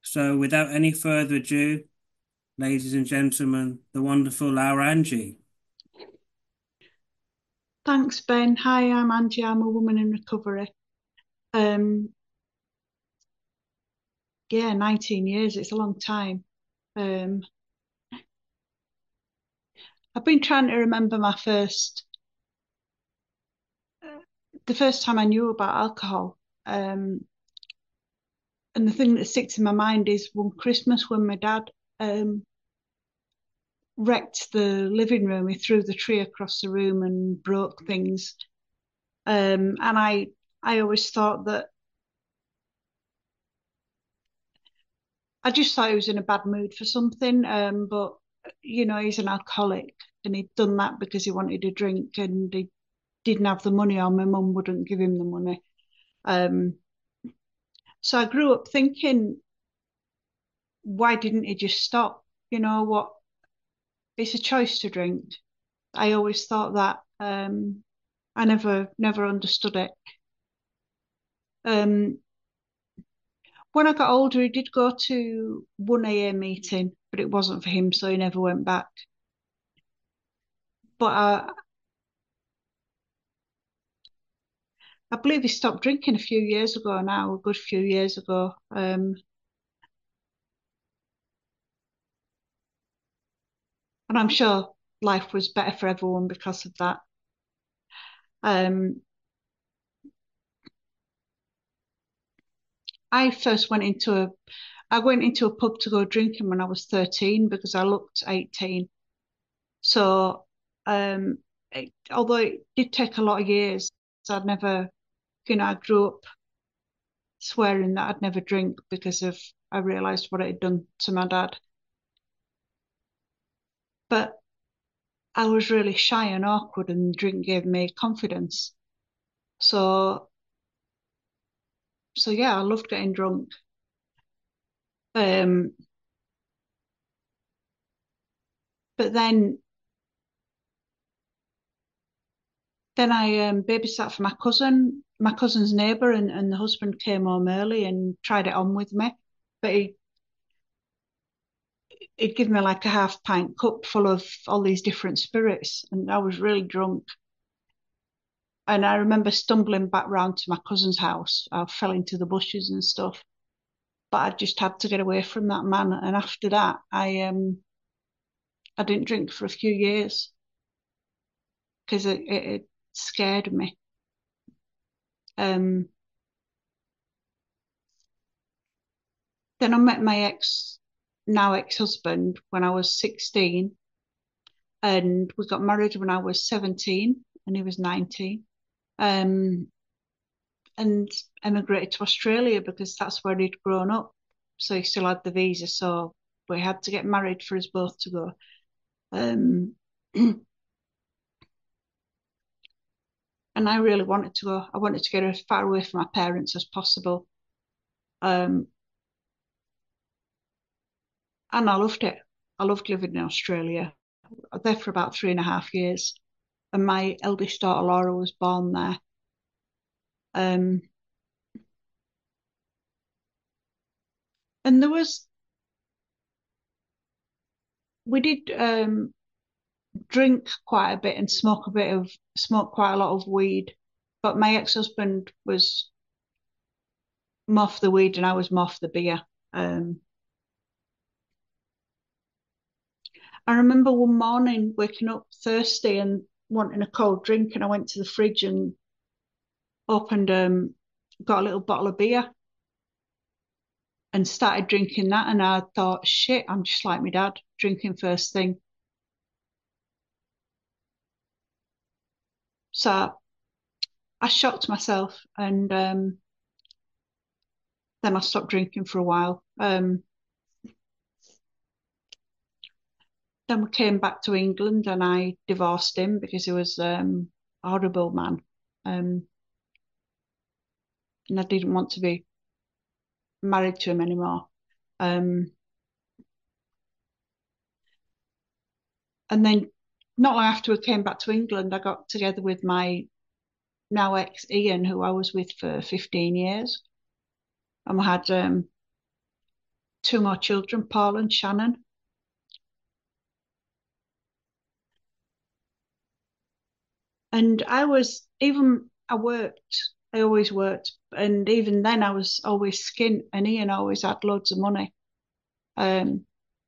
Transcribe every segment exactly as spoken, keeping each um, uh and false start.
So, without any further ado, ladies and gentlemen, the wonderful Laura Angie. Thanks, Ben. Hi, I'm Angie. I'm a woman in recovery. Um, yeah, nineteen years. It's a long time. Um, I've been trying to remember my first, uh, the first time I knew about alcohol. Um, and the thing that sticks in my mind is one Christmas when my dad um, wrecked the living room. He threw the tree across the room and broke things. Um, and I, I always thought that I just thought he was in a bad mood for something. Um, but you know, he's an alcoholic, and he'd done that because he wanted a drink, and he didn't have the money, or my mum wouldn't give him the money. Um, so I grew up thinking, why didn't he just stop? You know what? It's a choice to drink. I always thought that. Um, I never, never understood it. Um, when I got older, he did go to one A A meeting, but it wasn't for him, so he never went back. But I, I believe he stopped drinking a few years ago now, a good few years ago. Um, and I'm sure life was better for everyone because of that. Um, I first went into a I went into a pub to go drinking when I was thirteen because I looked eighteen. So, um, it, although it did take a lot of years, I'd never, you know, I grew up swearing that I'd never drink because of I realised what it had done to my dad. But I was really shy and awkward, and drink gave me confidence. So, so yeah, I loved getting drunk. Um, but then then I um, babysat for my cousin, my cousin's neighbour, and, and the husband came home early and tried it on with me. But he, he'd give me like a half pint cup full of all these different spirits, and I was really drunk. And I remember stumbling back round to my cousin's house. I fell into the bushes and stuff, but I just had to get away from that man. And after that, I um I didn't drink for a few years because it, it, it scared me. Um, then I met my ex, now ex-husband, when I was sixteen, and we got married when I was seventeen and he was nineteen. Um, and emigrated to Australia because that's where he'd grown up. So he still had the visa, so we had to get married for us both to go. Um, and I really wanted to go. I wanted to get as far away from my parents as possible. Um, and I loved it. I loved living in Australia. I was there for about three and a half years, and my eldest daughter Laura was born there. Um, and there was we did um, drink quite a bit and smoke a bit of smoke quite a lot of weed, but my ex-husband was more for the weed and I was more for the beer. Um, I remember one morning waking up thirsty and wanting a cold drink, and I went to the fridge and opened um got a little bottle of beer and started drinking that, and I thought, shit, I'm just like my dad, drinking first thing. So I shocked myself, and um, then I stopped drinking for a while. Um, then we came back to England, and I divorced him because he was um, a horrible man, um, and I didn't want to be married to him anymore. Um, and then not long after we came back to England, I got together with my now ex Ian, who I was with for fifteen years, and we had um, two more children, Paul and Shannon. And I was, even I worked, I always worked. And even then I was always skint and Ian always had loads of money. Um,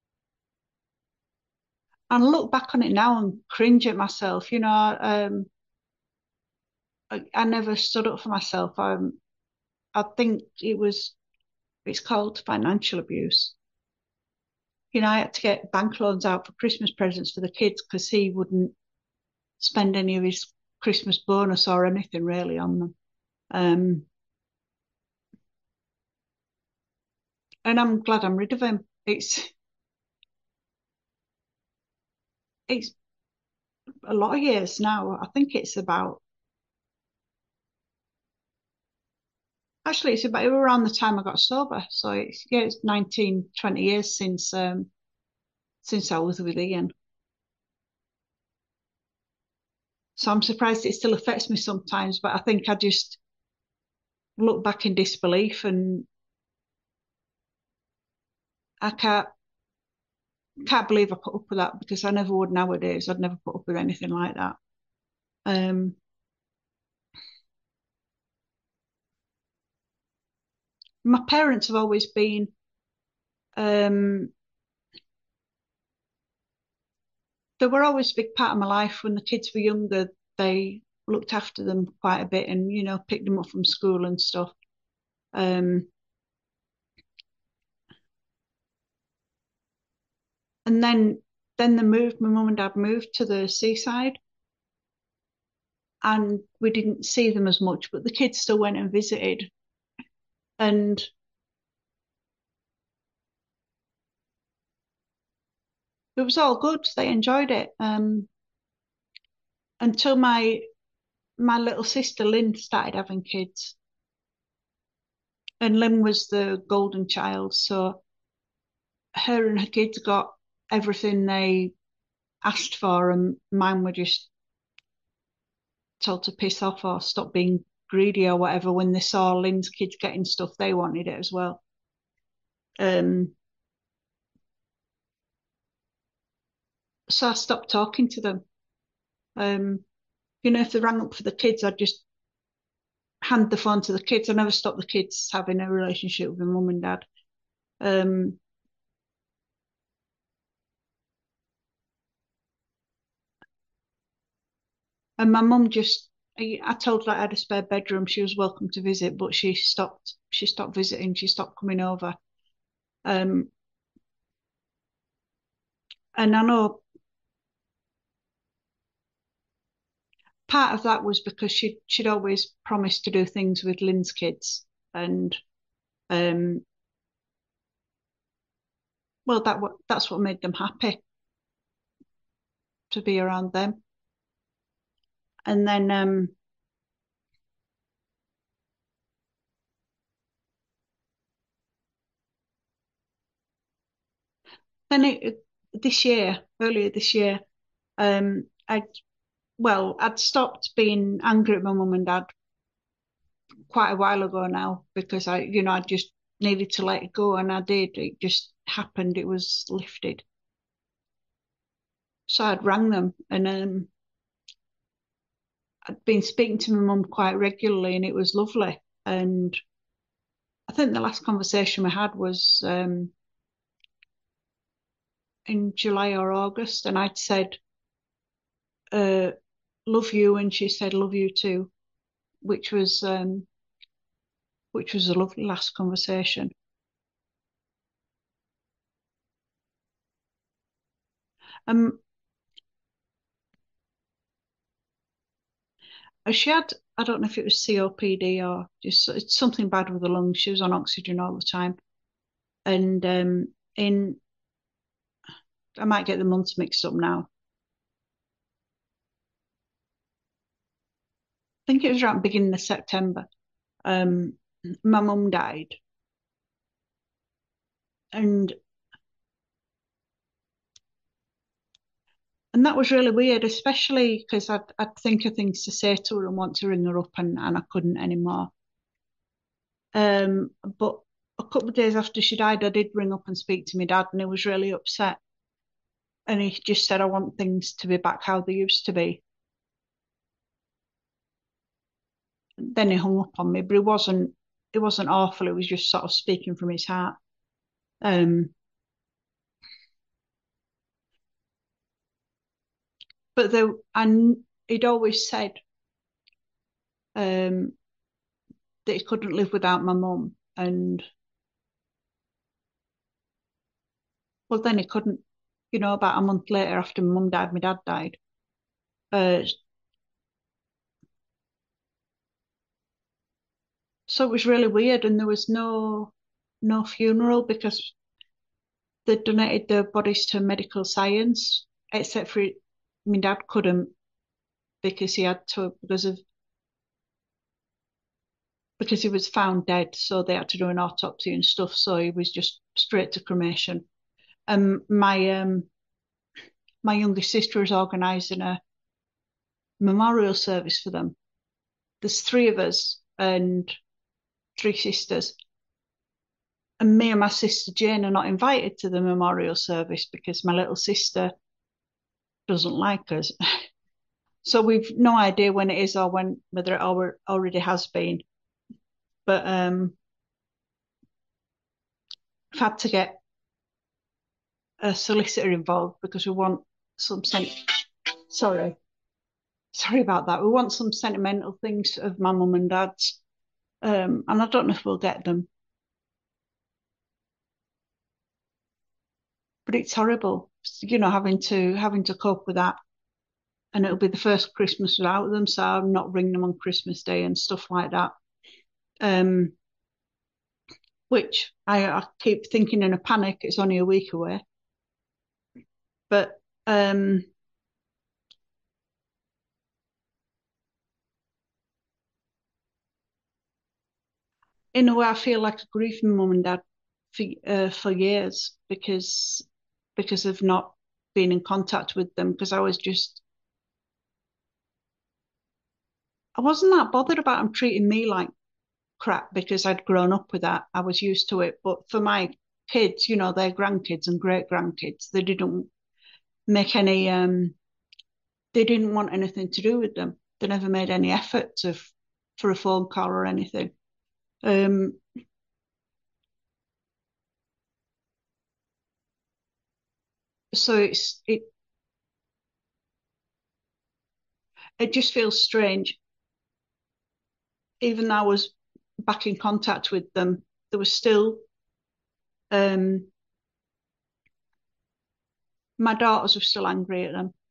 and I look back on it now and cringe at myself. You know, um, I, I never stood up for myself. Um, I think it was, it's called financial abuse. You know, I had to get bank loans out for Christmas presents for the kids because he wouldn't spend any of his Christmas bonus or anything really on them. Um, and I'm glad I'm rid of him. It's it's a lot of years now. I think it's about, actually it's about around the time I got sober. So it's, yeah, it's nineteen, twenty years since um since I was with Ian. So I'm surprised it still affects me sometimes, but I think I just look back in disbelief and I can't can't believe I put up with that because I never would nowadays. I'd never put up with anything like that. Um, my parents have always been, um, they were always a big part of my life. When the kids were younger, they looked after them quite a bit and, you know, picked them up from school and stuff. Um, and then then they moved, my mum and dad moved to the seaside and we didn't see them as much, but the kids still went and visited. And it was all good. They enjoyed it. Um, until my my little sister Lynn started having kids. And Lynn was the golden child, so her and her kids got everything they asked for, and mine were just told to piss off or stop being greedy or whatever when they saw Lynn's kids getting stuff, they wanted it as well. Um, so I stopped talking to them. Um, you know, if they rang up for the kids, I'd just hand the phone to the kids. I never stopped the kids having a relationship with their mum and dad. Um, and my mum just, I, I told her I had a spare bedroom. She was welcome to visit, but she stopped. She stopped visiting. She stopped coming over. Um, and I know part of that was because she she'd always promised to do things with Lynn's kids, and um, well, that what that's what made them happy to be around them. And then um, then it, this year, earlier this year, um, I well, I'd stopped being angry at my mum and dad quite a while ago now because I, you know, I just needed to let it go, and I did. It just happened. It was lifted. So I'd rang them, and um, I'd been speaking to my mum quite regularly, and it was lovely. And I think the last conversation we had was um, in July or August, and I'd said, uh, "Love you," and she said, "Love you too," which was um, which was a lovely last conversation. Um, she had, I don't know if it was C O P D or just it's something bad with the lungs. She was on oxygen all the time, and um, in I might get the months mixed up now. I think it was around beginning of September. Um, my mum died, and and that was really weird, especially because I'd I'd think of things to say to her and want to ring her up, and, and I couldn't anymore. Um, but couple of days after she died, I did ring up and speak to my dad, and he was really upset. And he just said, I want things to be back how they used to be. Then he hung up on me, but it wasn't it wasn't awful. It was just sort of speaking from his heart. Um, but there, and he'd always said um, that he couldn't live without my mum, and well, then he couldn't. You know, about a month later, after my mum died, my dad died. Uh, so it was really weird, and there was no no funeral because they donated the bodies to medical science, except for my dad couldn't because he had to because of because he was found dead, so they had to do an autopsy and stuff. So he was just straight to cremation. And my um my youngest sister is organising a memorial service for them. There's three of us and three sisters, and me and my sister Jane are not invited to the memorial service because my little sister doesn't like us. So we've no idea when it is or when whether it already has been. But um, I've had to get a solicitor involved because we want some sen- sorry, sorry about that. We want some sentimental things of my mum and dad's, um, and I don't know if we'll get them. But it's horrible, you know, having to having to cope with that. And it'll be the first Christmas without them, so I'm not ringing them on Christmas Day and stuff like that. Um, which I, I keep thinking in a panic, it's only a week away. But um, in a way, I feel like I grieved my mum and dad for uh, for years because because of not being in contact with them. Because I was just I wasn't that bothered about them treating me like crap because I'd grown up with that. I was used to it. But for my kids, you know, their grandkids and great grandkids, they didn't make any. Um, they didn't want anything to do with them. They never made any effort to for a phone call or anything. Um, so it's it it just feels strange. Even though I was back in contact with them, there was still um, my daughters were still angry at them.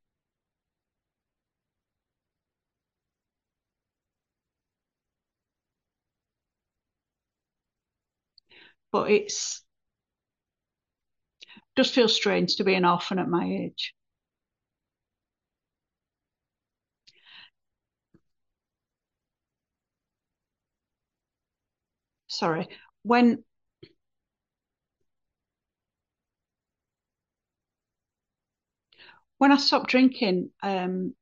But it's just feels strange to be an orphan at my age. Sorry. When when I stopped drinking, um,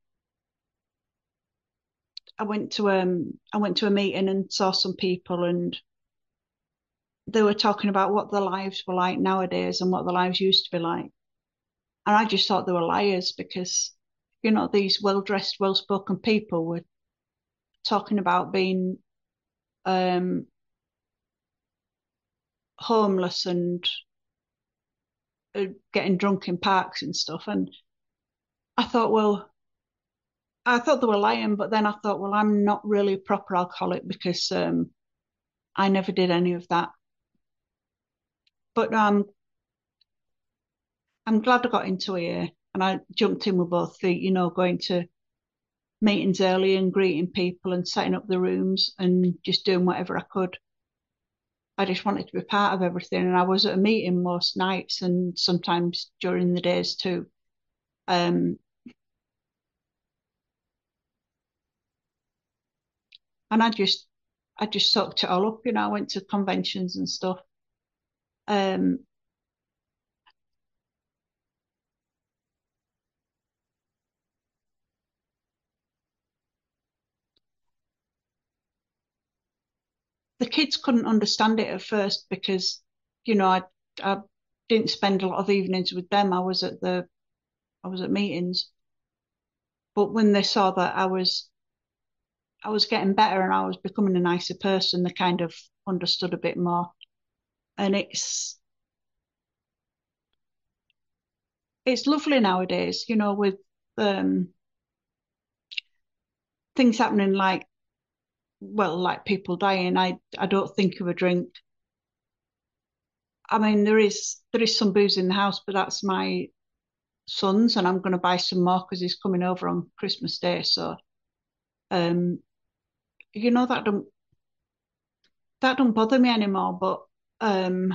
I went to um I went to a meeting and saw some people, and they were talking about what their lives were like nowadays and what their lives used to be like. And I just thought they were liars because, you know, these well dressed, well spoken people were talking about being um, homeless and uh, getting drunk in parks and stuff. And I thought, well, I thought they were lying, but then I thought, well, I'm not really a proper alcoholic because um, I never did any of that. But um, I'm glad I got into A A and I jumped in with both feet, you know, going to meetings early and greeting people and setting up the rooms and just doing whatever I could. I just wanted to be part of everything. And I was at a meeting most nights and sometimes during the days too. Um, and I just, I just soaked it all up. You know, I went to conventions and stuff. Um, the kids couldn't understand it at first because, you know, I I didn't spend a lot of evenings with them. I was at the I was at meetings. But when they saw that I was I was getting better and I was becoming a nicer person, they kind of understood a bit more. And it's it's lovely nowadays, you know, with um, things happening like, well, like people dying. I I don't think of a drink. I mean, there is there is some booze in the house, but that's my son's, and I'm going to buy some more because he's coming over on Christmas Day. So, um, you know, that don't that don't bother me anymore. But um,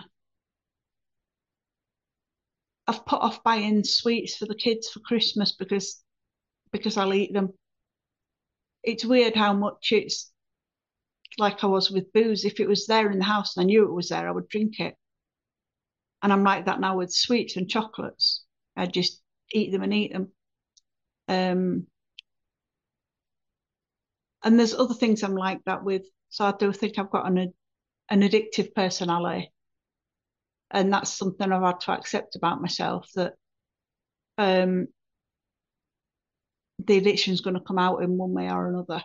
I've put off buying sweets for the kids for Christmas because because I'll eat them. It's weird how much it's like I was with booze. If it was there in the house and I knew it was there, I would drink it. And I'm like that now with sweets and chocolates. I just eat them and eat them. Um, and there's other things I'm like that with. So I do think I've got an an addictive personality, and that's something I've had to accept about myself that um, the addiction's going to come out in one way or another.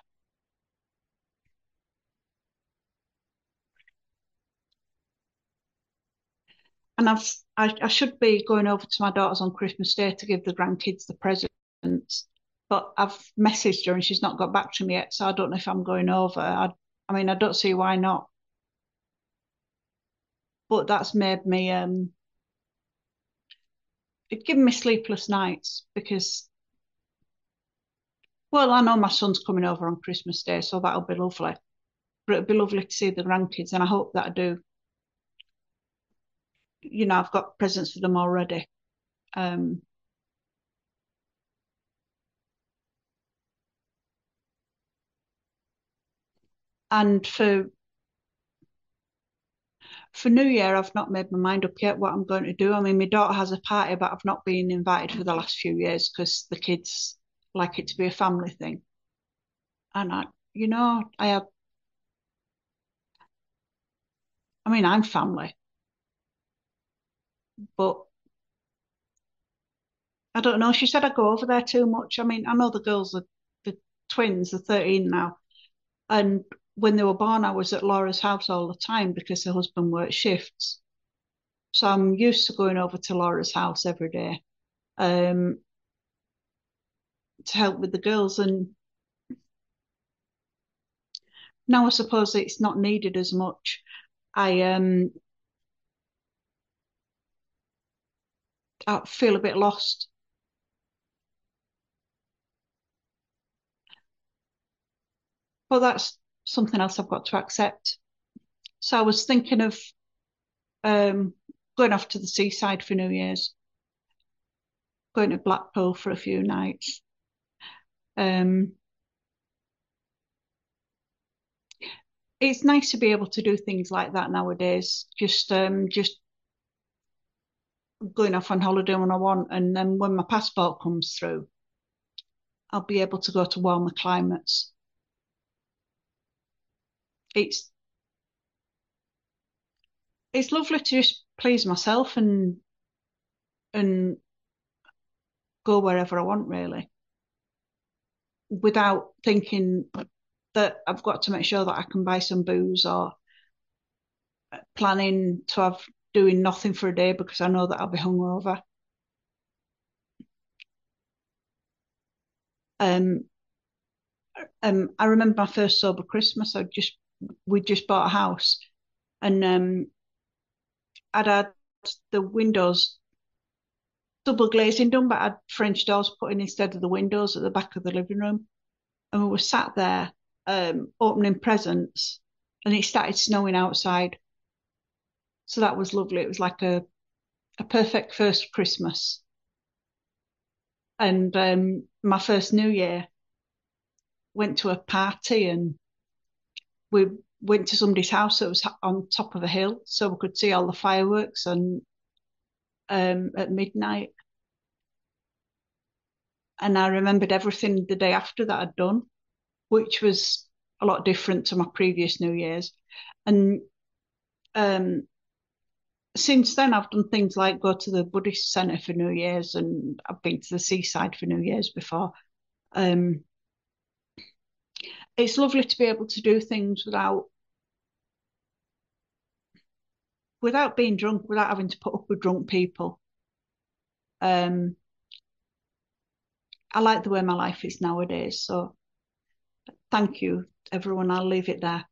And I've I, I should be going over to my daughter's on Christmas Day to give the grandkids the presents, but I've messaged her and she's not got back to me yet, so I don't know if I'm going over. I I mean I don't see why not, but that's made me um it given me sleepless nights because well I know my son's coming over on Christmas Day, so that'll be lovely. But it'll be lovely to see the grandkids, and I hope that I do. You know, I've got presents for them already. Um, and for for New Year, I've not made my mind up yet what I'm going to do. I mean, my daughter has a party, but I've not been invited for the last few years because the kids like it to be a family thing. And I, you know, I have. I mean, I'm family, but I don't know. She said I go over there too much. I mean, I know the girls are the twins are thirteen now, and when they were born, I was at Laura's house all the time because her husband worked shifts. So I'm used to going over to Laura's house every day um, to help with the girls. And now I suppose it's not needed as much. I um I feel a bit lost. But that's something else I've got to accept. So I was thinking of um going off to the seaside for New Year's, going to Blackpool for a few nights. Um, it's nice to be able to do things like that nowadays. Just um just going off on holiday when I want, and then when my passport comes through, I'll be able to go to warmer climates. It's it's lovely to just please myself and and go wherever I want really, without thinking that I've got to make sure that I can buy some booze or planning to have doing nothing for a day because I know that I'll be hungover. Um, um, I remember my first sober Christmas. I just we just bought a house, and um, I'd had the windows double glazing done, but I had French doors put in instead of the windows at the back of the living room. And we were sat there um, opening presents, and it started snowing outside. So that was lovely. It was like a, a perfect first Christmas. And um, my first New Year, went to a party and we went to somebody's house that was on top of a hill so we could see all the fireworks and um, at midnight. And I remembered everything the day after that I'd done, which was a lot different to my previous New Year's. And um, since then, I've done things like go to the Buddhist centre for New Year's, and I've been to the seaside for New Year's before. Um, it's lovely to be able to do things without without being drunk, without having to put up with drunk people. Um, I like the way my life is nowadays. So thank you, everyone. I'll leave it there.